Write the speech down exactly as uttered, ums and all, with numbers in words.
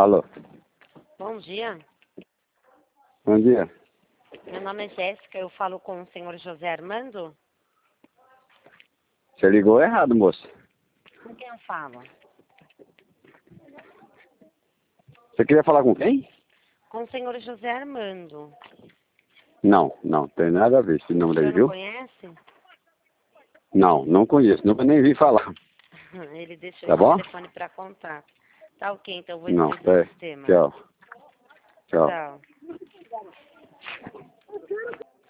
Alô. Bom dia. Bom dia. Meu nome é Jéssica, eu falo com o senhor José Armando. Você ligou errado, moço. Com quem eu falo? Você queria falar com quem? Com o senhor José Armando. Não, não, tem nada a ver esse O nome daí, senhor não viu? conhece? Não, não conheço, nunca nem vi falar. Ele deixou Tá esse bom? telefone para contato. Tá ok, então eu vou Não, excluir do é. sistema. Tchau. Tchau. Tchau.